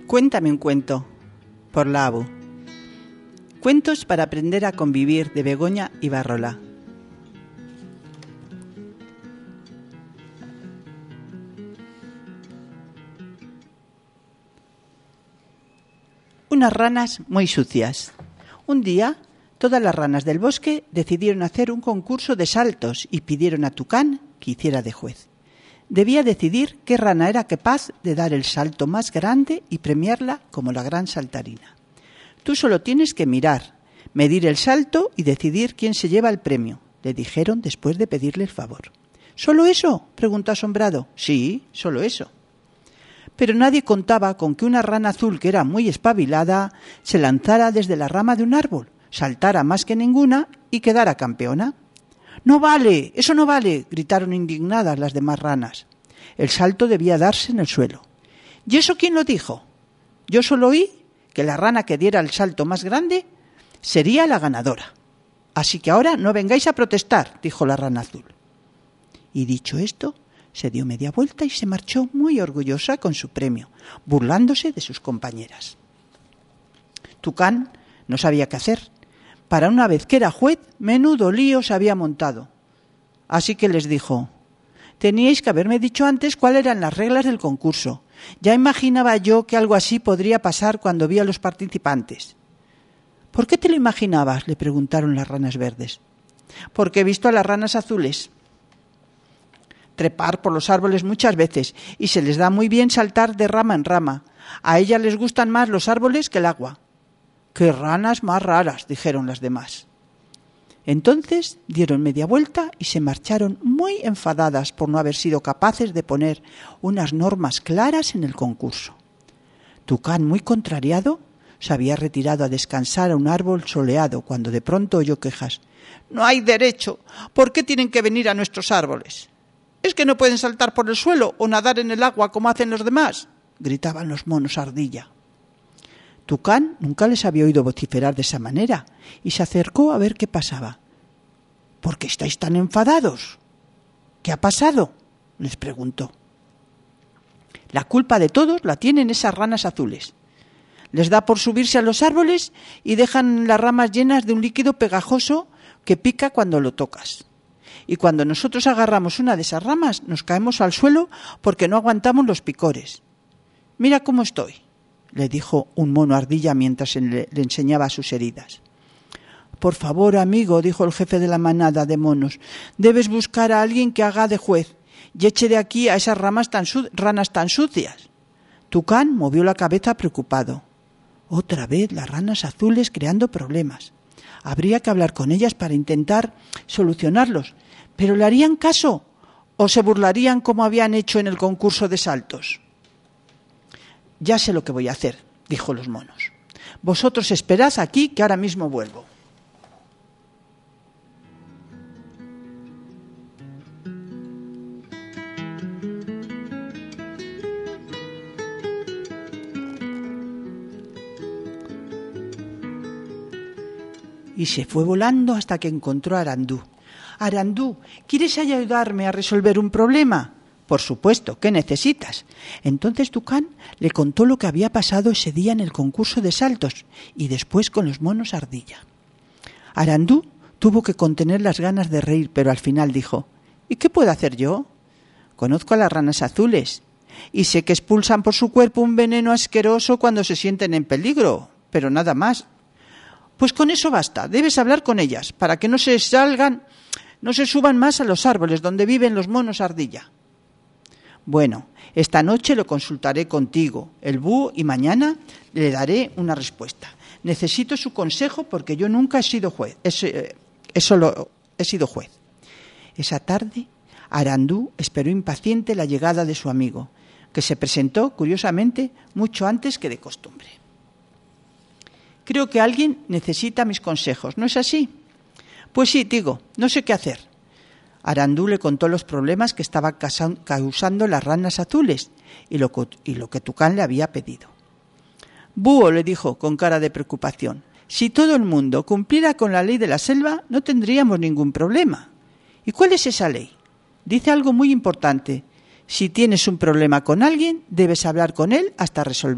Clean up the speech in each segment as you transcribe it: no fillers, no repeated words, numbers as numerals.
Cuéntame un cuento, por la ABU. Cuentos para aprender a convivir, de Begoña Ibarrola. Unas ranas muy sucias. Un día, todas las ranas del bosque decidieron hacer un concurso de saltos y pidieron a Tucán que hiciera de juez. Debía decidir qué rana era capaz de dar el salto más grande y premiarla como la gran saltarina. Tú solo tienes que mirar, medir el salto y decidir quién se lleva el premio, le dijeron después de pedirle el favor. ¿Solo eso?, preguntó asombrado. Sí, solo eso. Pero nadie contaba con que una rana azul que era muy espabilada se lanzara desde la rama de un árbol, saltara más que ninguna y quedara campeona. ¡No vale! ¡Eso no vale!, gritaron indignadas las demás ranas. El salto debía darse en el suelo. ¿Y eso quién lo dijo? Yo solo oí que la rana que diera el salto más grande sería la ganadora. Así que ahora no vengáis a protestar, dijo la rana azul. Y dicho esto, se dio media vuelta y se marchó muy orgullosa con su premio, burlándose de sus compañeras. Tucán no sabía qué hacer. Para una vez que era juez, menudo lío se había montado. Así que les dijo: teníais que haberme dicho antes cuáles eran las reglas del concurso. Ya imaginaba yo que algo así podría pasar cuando vi a los participantes. ¿Por qué te lo imaginabas?, le preguntaron las ranas verdes. Porque he visto a las ranas azules trepar por los árboles muchas veces y se les da muy bien saltar de rama en rama. A ellas les gustan más los árboles que el agua. ¡Qué ranas más raras!, dijeron las demás. Entonces dieron media vuelta y se marcharon muy enfadadas por no haber sido capaces de poner unas normas claras en el concurso. Tucán, muy contrariado, se había retirado a descansar a un árbol soleado cuando de pronto oyó quejas. «¡No hay derecho! ¿Por qué tienen que venir a nuestros árboles? ¿Es que no pueden saltar por el suelo o nadar en el agua como hacen los demás?», gritaban los monos ardilla. Tucán nunca les había oído vociferar de esa manera y se acercó a ver qué pasaba. «¿Por qué estáis tan enfadados? ¿Qué ha pasado?», les preguntó. «La culpa de todos la tienen esas ranas azules. Les da por subirse a los árboles y dejan las ramas llenas de un líquido pegajoso que pica cuando lo tocas. Y cuando nosotros agarramos una de esas ramas nos caemos al suelo porque no aguantamos los picores. Mira cómo estoy», le dijo un mono ardilla mientras le enseñaba sus heridas. «Por favor, amigo», dijo el jefe de la manada de monos, «debes buscar a alguien que haga de juez y eche de aquí a esas ranas tan sucias». Tucán movió la cabeza preocupado. Otra vez las ranas azules creando problemas. Habría que hablar con ellas para intentar solucionarlos. ¿Pero le harían caso o se burlarían como habían hecho en el concurso de saltos? «Ya sé lo que voy a hacer», dijo los monos. «Vosotros esperad aquí que ahora mismo vuelvo». Y se fue volando hasta que encontró a Arandú. «Arandú, ¿quieres ayudarme a resolver un problema?». «Por supuesto, ¿qué necesitas?». Entonces Tucán le contó lo que había pasado ese día en el concurso de saltos y después con los monos ardilla. Arandú tuvo que contener las ganas de reír, pero al final dijo: «¿Y qué puedo hacer yo? Conozco a las ranas azules y sé que expulsan por su cuerpo un veneno asqueroso cuando se sienten en peligro, pero nada más». «Pues con eso basta, debes hablar con ellas para que no se suban más a los árboles donde viven los monos ardilla». «Bueno, esta noche lo consultaré contigo, el búho, y mañana le daré una respuesta. Necesito su consejo porque yo nunca he sido juez. He sido juez». Esa tarde, Arandú esperó impaciente la llegada de su amigo, que se presentó, curiosamente, mucho antes que de costumbre. «Creo que alguien necesita mis consejos, ¿no es así?». «Pues sí, digo, no sé qué hacer». Arandú le contó los problemas que estaban causando las ranas azules y lo que Tucán le había pedido. «Búho», le dijo con cara de preocupación, «si todo el mundo cumpliera con la ley de la selva, no tendríamos ningún problema». «¿Y cuál es esa ley?». «Dice algo muy importante. Si tienes un problema con alguien, debes hablar con él hasta resolverlo.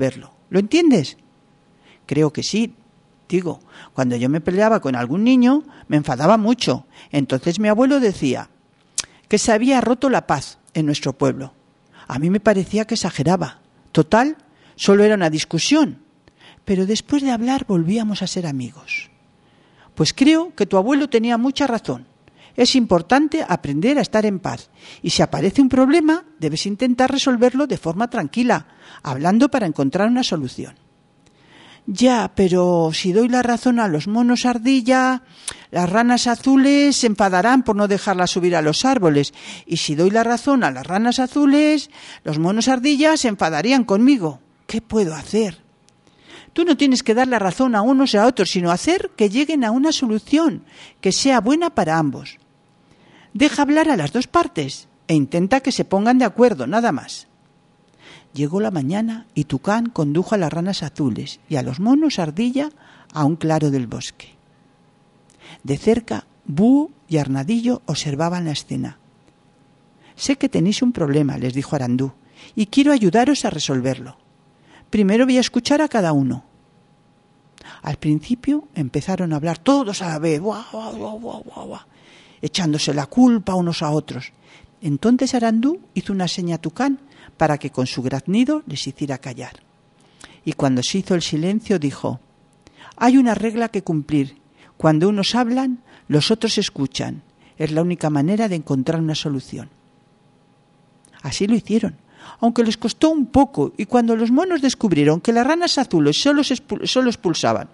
¿Lo entiendes? Creo que sí. Digo, cuando yo me peleaba con algún niño, me enfadaba mucho. Entonces mi abuelo decía que se había roto la paz en nuestro pueblo. A mí me parecía que exageraba. Total, solo era una discusión. Pero después de hablar volvíamos a ser amigos. Pues creo que tu abuelo tenía mucha razón. Es importante aprender a estar en paz. Y si aparece un problema, debes intentar resolverlo de forma tranquila, hablando para encontrar una solución. Ya, pero si doy la razón a los monos ardilla, las ranas azules se enfadarán por no dejarlas subir a los árboles. Y si doy la razón a las ranas azules, los monos ardilla se enfadarían conmigo. ¿Qué puedo hacer? Tú no tienes que dar la razón a unos y a otros, sino hacer que lleguen a una solución que sea buena para ambos. Deja hablar a las dos partes e intenta que se pongan de acuerdo, nada más. Llegó la mañana y Tucán condujo a las ranas azules y a los monos ardilla a un claro del bosque. De cerca, Búho y Arnadillo observaban la escena. Sé que tenéis un problema, les dijo Arandú, y quiero ayudaros a resolverlo. Primero voy a escuchar a cada uno. Al principio empezaron a hablar todos a la vez, ¡guau, guau, guau, guau, guau!, echándose la culpa unos a otros. Entonces Arandú hizo una seña a Tucán para que con su graznido les hiciera callar. Y cuando se hizo el silencio dijo: hay una regla que cumplir. Cuando unos hablan, los otros escuchan. Es la única manera de encontrar una solución. Así lo hicieron, aunque les costó un poco, y cuando los monos descubrieron que las ranas azules solo expulsaban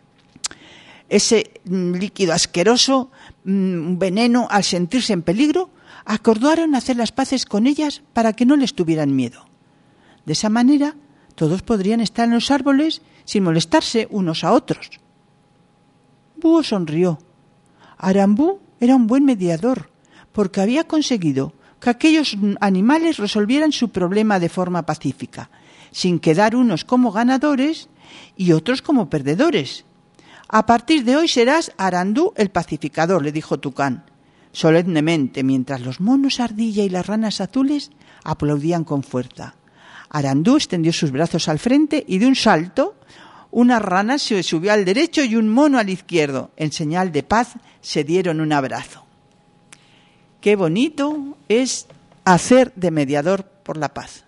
ese líquido asqueroso, veneno, al sentirse en peligro, acordaron hacer las paces con ellas para que no les tuvieran miedo. De esa manera, todos podrían estar en los árboles sin molestarse unos a otros. Búho sonrió. Arambú era un buen mediador, porque había conseguido que aquellos animales resolvieran su problema de forma pacífica, sin quedar unos como ganadores y otros como perdedores. A partir de hoy serás Arandú el pacificador, le dijo Tucán, solemnemente, mientras los monos ardilla y las ranas azules aplaudían con fuerza. Arandú extendió sus brazos al frente y de un salto una rana se subió al derecho y un mono al izquierdo. En señal de paz se dieron un abrazo. Qué bonito es hacer de mediador por la paz.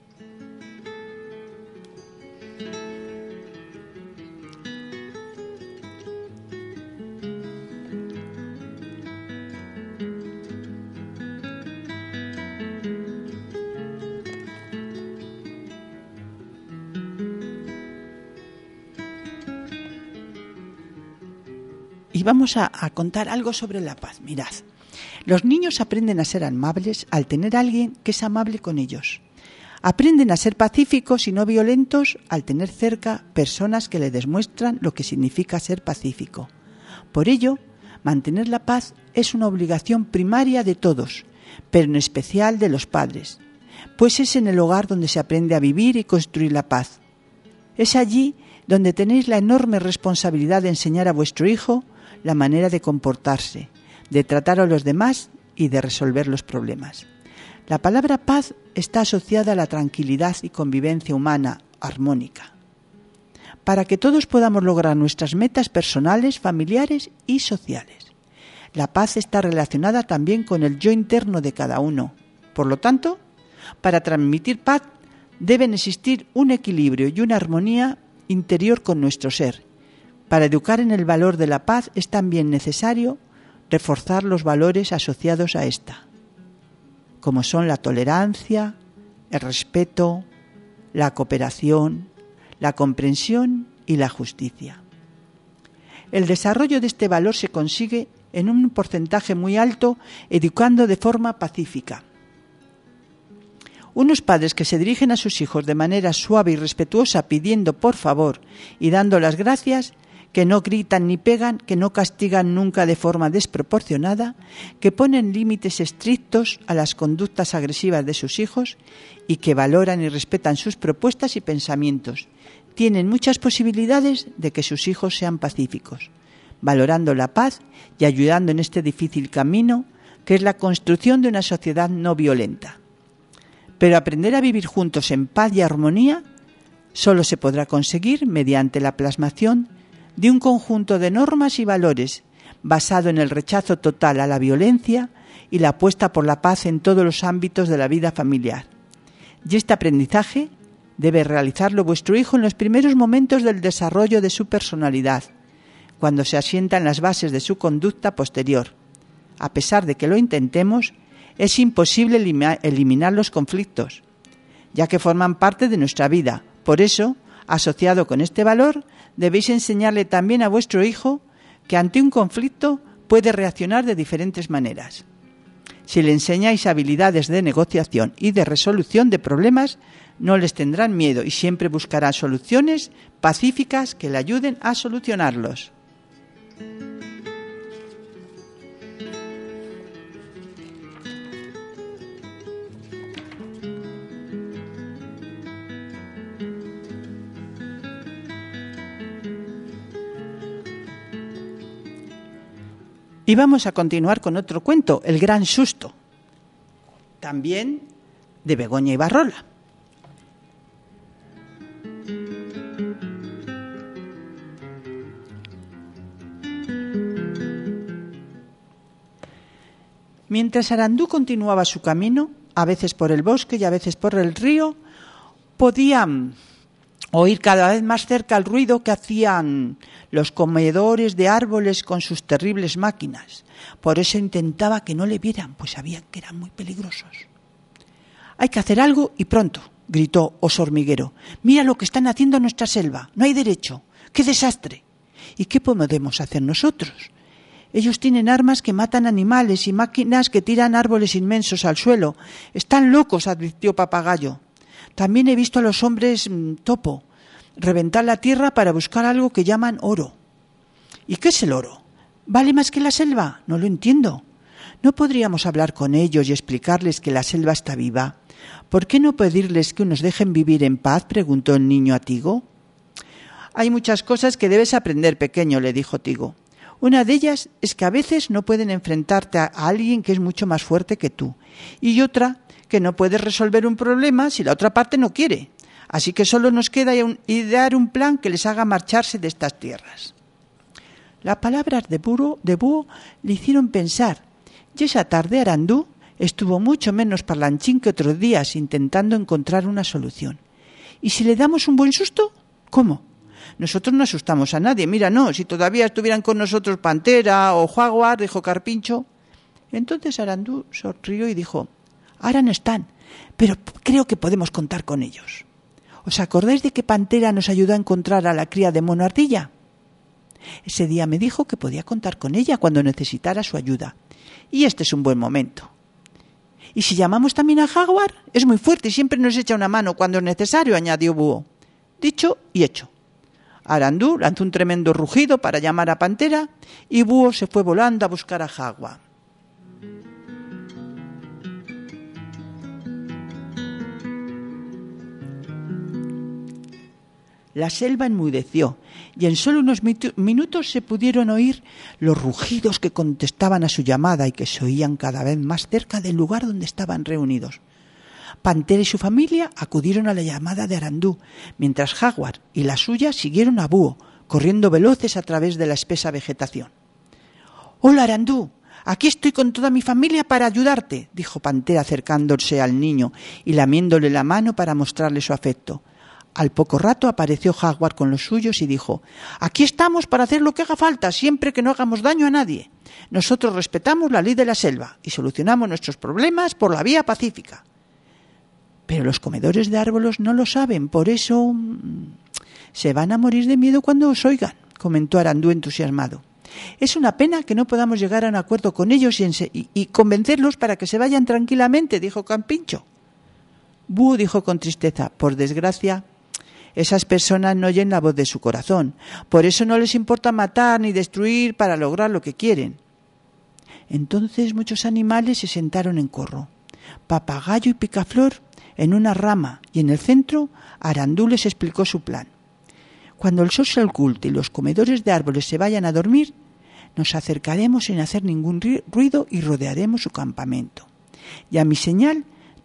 Y vamos a contar algo sobre la paz. Mirad, los niños aprenden a ser amables al tener a alguien que es amable con ellos. Aprenden a ser pacíficos y no violentos al tener cerca personas que les demuestran lo que significa ser pacífico. Por ello, mantener la paz es una obligación primaria de todos, pero en especial de los padres, pues es en el hogar donde se aprende a vivir y construir la paz. Es allí donde tenéis la enorme responsabilidad de enseñar a vuestro hijo la manera de comportarse, de tratar a los demás y de resolver los problemas. La palabra paz está asociada a la tranquilidad y convivencia humana armónica, para que todos podamos lograr nuestras metas personales, familiares y sociales. La paz está relacionada también con el yo interno de cada uno. Por lo tanto, para transmitir paz deben existir un equilibrio y una armonía interior con nuestro ser. Para educar en el valor de la paz es también necesario reforzar los valores asociados a esta, como son la tolerancia, el respeto, la cooperación, la comprensión y la justicia. El desarrollo de este valor se consigue en un porcentaje muy alto educando de forma pacífica. Unos padres que se dirigen a sus hijos de manera suave y respetuosa pidiendo por favor y dando las gracias, que no gritan ni pegan, que no castigan nunca de forma desproporcionada, que ponen límites estrictos a las conductas agresivas de sus hijos y que valoran y respetan sus propuestas y pensamientos. Tienen muchas posibilidades de que sus hijos sean pacíficos, valorando la paz y ayudando en este difícil camino que es la construcción de una sociedad no violenta. Pero aprender a vivir juntos en paz y armonía solo se podrá conseguir mediante la plasmación de un conjunto de normas y valores basado en el rechazo total a la violencia y la apuesta por la paz en todos los ámbitos de la vida familiar. Y este aprendizaje debe realizarlo vuestro hijo en los primeros momentos del desarrollo de su personalidad, cuando se asientan las bases de su conducta posterior. A pesar de que lo intentemos, es imposible eliminar los conflictos, ya que forman parte de nuestra vida. Por eso, asociado con este valor, debéis enseñarle también a vuestro hijo que ante un conflicto puede reaccionar de diferentes maneras. Si le enseñáis habilidades de negociación y de resolución de problemas, no les tendrán miedo y siempre buscarán soluciones pacíficas que le ayuden a solucionarlos. Y vamos a continuar con otro cuento, El gran susto, también de Begoña Ibarrola. Mientras Arandú continuaba su camino, a veces por el bosque y a veces por el río, podía oír cada vez más cerca el ruido que hacían los comedores de árboles con sus terribles máquinas. Por eso intentaba que no le vieran, pues sabían que eran muy peligrosos. «Hay que hacer algo y pronto», gritó Oso Hormiguero. «Mira lo que están haciendo en nuestra selva. No hay derecho. ¡Qué desastre! ¿Y qué podemos hacer nosotros? Ellos tienen armas que matan animales y máquinas que tiran árboles inmensos al suelo. Están locos», advirtió Papagayo. «También he visto a los hombres topo reventar la tierra para buscar algo que llaman oro». «¿Y qué es el oro? ¿Vale más que la selva? No lo entiendo». «¿No podríamos hablar con ellos y explicarles que la selva está viva? ¿Por qué no pedirles que nos dejen vivir en paz?», preguntó el niño a Tigo. «Hay muchas cosas que debes aprender, pequeño», le dijo Tigo. «Una de ellas es que a veces no pueden enfrentarte a alguien que es mucho más fuerte que tú. Y otra, que no puedes resolver un problema si la otra parte no quiere. Así que solo nos queda idear un plan que les haga marcharse de estas tierras». Las palabras de Búho le hicieron pensar, y esa tarde Arandú estuvo mucho menos parlanchín que otros días intentando encontrar una solución. «¿Y si le damos un buen susto? ¿Cómo? Nosotros no asustamos a nadie. Mira, no, si todavía estuvieran con nosotros Pantera o Jaguar», dijo Carpincho. Entonces Arandú sonrió y dijo: «Ahora no están, pero creo que podemos contar con ellos. ¿Os acordáis de que Pantera nos ayudó a encontrar a la cría de mono ardilla? Ese día me dijo que podía contar con ella cuando necesitara su ayuda. Y este es un buen momento. ¿Y si llamamos también a Jaguar? Es muy fuerte y siempre nos echa una mano cuando es necesario», añadió Búho. Dicho y hecho. Arandú lanzó un tremendo rugido para llamar a Pantera y Búho se fue volando a buscar a Jaguar. La selva enmudeció y en solo unos minutos se pudieron oír los rugidos que contestaban a su llamada y que se oían cada vez más cerca del lugar donde estaban reunidos. Pantera y su familia acudieron a la llamada de Arandú, mientras Jaguar y la suya siguieron a Búho, corriendo veloces a través de la espesa vegetación. «Hola, Arandú, aquí estoy con toda mi familia para ayudarte», dijo Pantera acercándose al niño y lamiéndole la mano para mostrarle su afecto. Al poco rato apareció Jaguar con los suyos y dijo: «Aquí estamos para hacer lo que haga falta, siempre que no hagamos daño a nadie. Nosotros respetamos la ley de la selva y solucionamos nuestros problemas por la vía pacífica». «Pero los comedores de árboles no lo saben, por eso se van a morir de miedo cuando os oigan», comentó Arandú entusiasmado. «Es una pena que no podamos llegar a un acuerdo con ellos y convencerlos para que se vayan tranquilamente», dijo Carpincho. Búho dijo con tristeza: «Por desgracia, esas personas no oyen la voz de su corazón. Por eso no les importa matar ni destruir para lograr lo que quieren». Entonces muchos animales se sentaron en corro. Papagayo y Picaflor en una rama y en el centro Arandú les explicó su plan. «Cuando el sol se oculte y los comedores de árboles se vayan a dormir, nos acercaremos sin hacer ningún ruido y rodearemos su campamento. Y a mi señal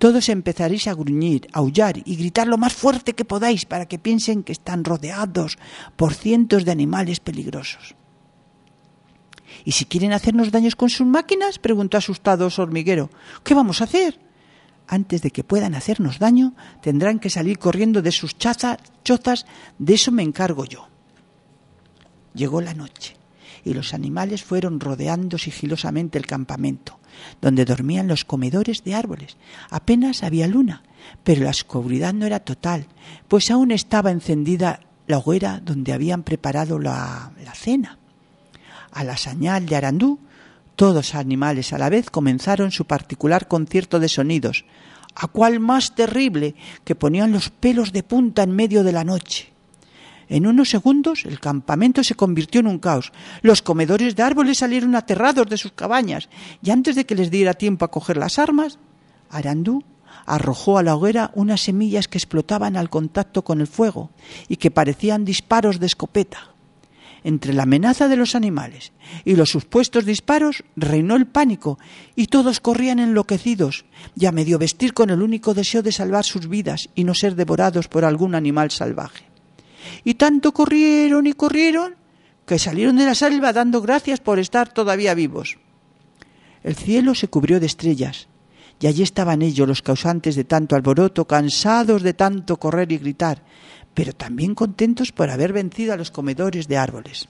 Todos empezaréis a gruñir, a aullar y gritar lo más fuerte que podáis para que piensen que están rodeados por cientos de animales peligrosos. ¿Y si quieren hacernos daños con sus máquinas?, preguntó asustado Oso Hormiguero. ¿Qué vamos a hacer? Antes de que puedan hacernos daño, tendrán que salir corriendo de sus chozas, de eso me encargo yo. Llegó la noche y los animales fueron rodeando sigilosamente el campamento, donde dormían los comedores de árboles. Apenas había luna, pero la oscuridad no era total, pues aún estaba encendida la hoguera donde habían preparado la cena. A la señal de Arandú, todos los animales a la vez comenzaron su particular concierto de sonidos, a cual más terrible, que ponían los pelos de punta en medio de la noche. En unos segundos el campamento se convirtió en un caos. Los comedores de árboles salieron aterrados de sus cabañas y antes de que les diera tiempo a coger las armas, Arandú arrojó a la hoguera unas semillas que explotaban al contacto con el fuego y que parecían disparos de escopeta. Entre la amenaza de los animales y los supuestos disparos reinó el pánico y todos corrían enloquecidos y a medio vestir con el único deseo de salvar sus vidas y no ser devorados por algún animal salvaje. Y tanto corrieron y corrieron que salieron de la selva dando gracias por estar todavía vivos. El cielo se cubrió de estrellas y allí estaban ellos, los causantes de tanto alboroto, cansados de tanto correr y gritar, pero también contentos por haber vencido a los comedores de árboles.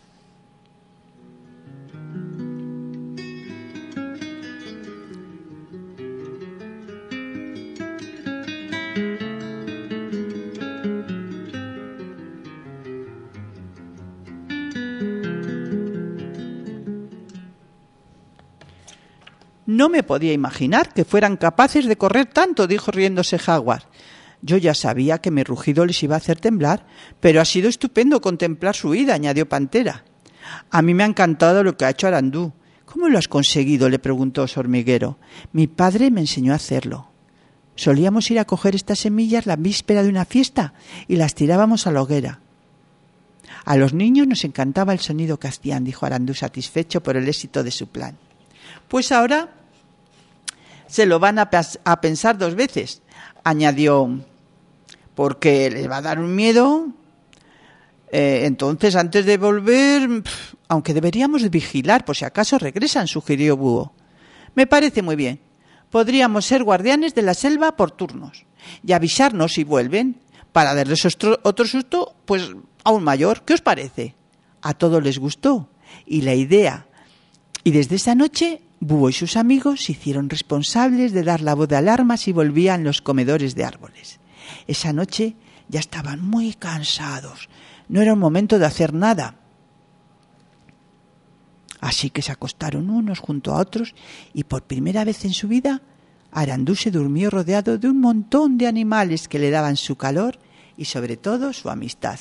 No me podía imaginar que fueran capaces de correr tanto, dijo riéndose Jaguar. Yo ya sabía que mi rugido les iba a hacer temblar, pero ha sido estupendo contemplar su huida, añadió Pantera. A mí me ha encantado lo que ha hecho Arandú. ¿Cómo lo has conseguido?, le preguntó Oso Hormiguero. Mi padre me enseñó a hacerlo. Solíamos ir a coger estas semillas la víspera de una fiesta y las tirábamos a la hoguera. A los niños nos encantaba el sonido que hacían, dijo Arandú satisfecho por el éxito de su plan. Pues ahora se lo van a pensar dos veces, añadió, porque les va a dar un miedo. Entonces, antes de volver, aunque deberíamos de vigilar por si acaso regresan, sugirió Búho. Me parece muy bien. Podríamos ser guardianes de la selva por turnos y avisarnos si vuelven para darles otro susto, pues aún mayor. ¿Qué os parece? A todos les gustó y la idea. Y desde esa noche, Búho y sus amigos se hicieron responsables de dar la voz de alarma si volvían los comedores de árboles. Esa noche ya estaban muy cansados. No era un momento de hacer nada. Así que se acostaron unos junto a otros y por primera vez en su vida Arandú se durmió rodeado de un montón de animales que le daban su calor y sobre todo su amistad.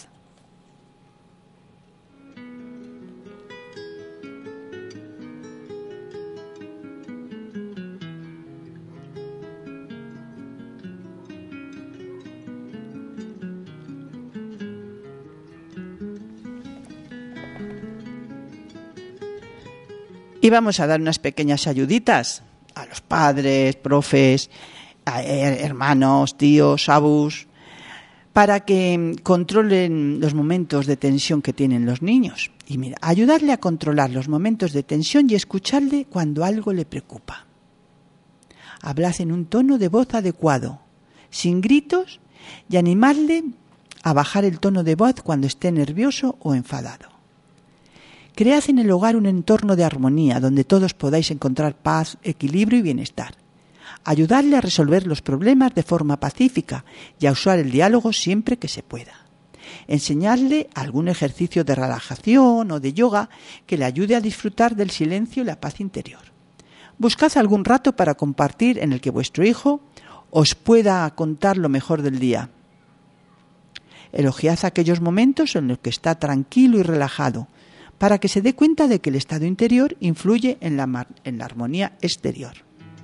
Y vamos a dar unas pequeñas ayuditas a los padres, profes, hermanos, tíos, abus, para que controlen los momentos de tensión que tienen los niños. Y mira, ayudarle a controlar los momentos de tensión y escucharle cuando algo le preocupa. Hablad en un tono de voz adecuado, sin gritos, y animadle a bajar el tono de voz cuando esté nervioso o enfadado. Cread en el hogar un entorno de armonía donde todos podáis encontrar paz, equilibrio y bienestar. Ayudadle a resolver los problemas de forma pacífica y a usar el diálogo siempre que se pueda. Enseñadle algún ejercicio de relajación o de yoga que le ayude a disfrutar del silencio y la paz interior. Buscad algún rato para compartir en el que vuestro hijo os pueda contar lo mejor del día. Elogiad aquellos momentos en los que está tranquilo y relajado, para que se dé cuenta de que el estado interior influye en la armonía exterior.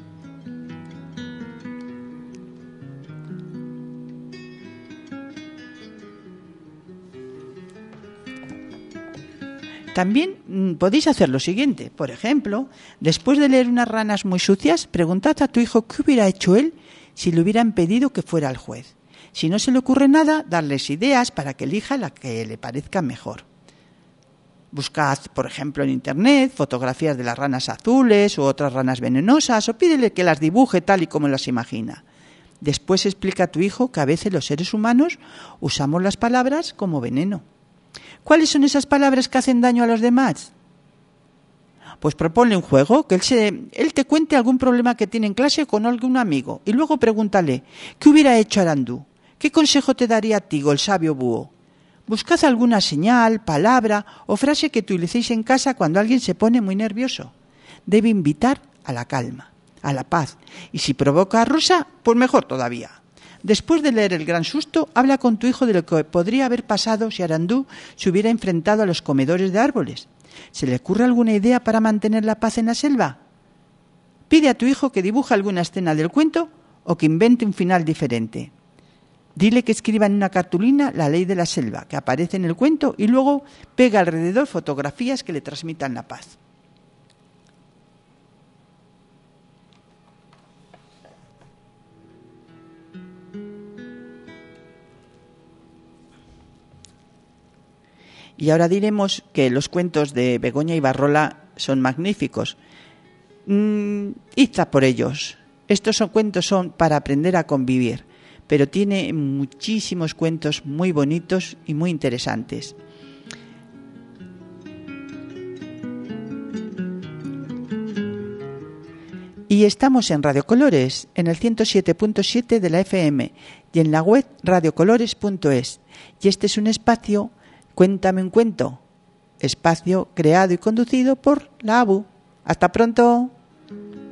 También podéis hacer lo siguiente. Por ejemplo, después de leer unas ranas muy sucias, preguntad a tu hijo qué hubiera hecho él si le hubieran pedido que fuera el juez. Si no se le ocurre nada, darles ideas para que elija la que le parezca mejor. Buscad, por ejemplo, en internet fotografías de las ranas azules u otras ranas venenosas o pídele que las dibuje tal y como las imagina. Después explica a tu hijo que a veces los seres humanos usamos las palabras como veneno. ¿Cuáles son esas palabras que hacen daño a los demás? Pues proponle un juego, que él te cuente algún problema que tiene en clase con algún amigo y luego pregúntale, ¿qué hubiera hecho Arandú? ¿Qué consejo te daría a ti, el sabio búho? Buscad alguna señal, palabra o frase que utilicéis en casa cuando alguien se pone muy nervioso. Debe invitar a la calma, a la paz. Y si provoca a Rosa, pues mejor todavía. Después de leer el gran susto, habla con tu hijo de lo que podría haber pasado si Arandú se hubiera enfrentado a los comedores de árboles. ¿Se le ocurre alguna idea para mantener la paz en la selva? Pide a tu hijo que dibuje alguna escena del cuento o que invente un final diferente. Dile que escriba en una cartulina la ley de la selva, que aparece en el cuento, y luego pega alrededor fotografías que le transmitan la paz. Y ahora diremos que los cuentos de Begoña Ibarrola son magníficos. Id a por ellos. Estos cuentos son para aprender a convivir, pero tiene muchísimos cuentos muy bonitos y muy interesantes. Y estamos en Radio Colores, en el 107.7 de la FM y en la web radiocolores.es. Y este es un espacio, Cuéntame un cuento, espacio creado y conducido por la ABU. ¡Hasta pronto!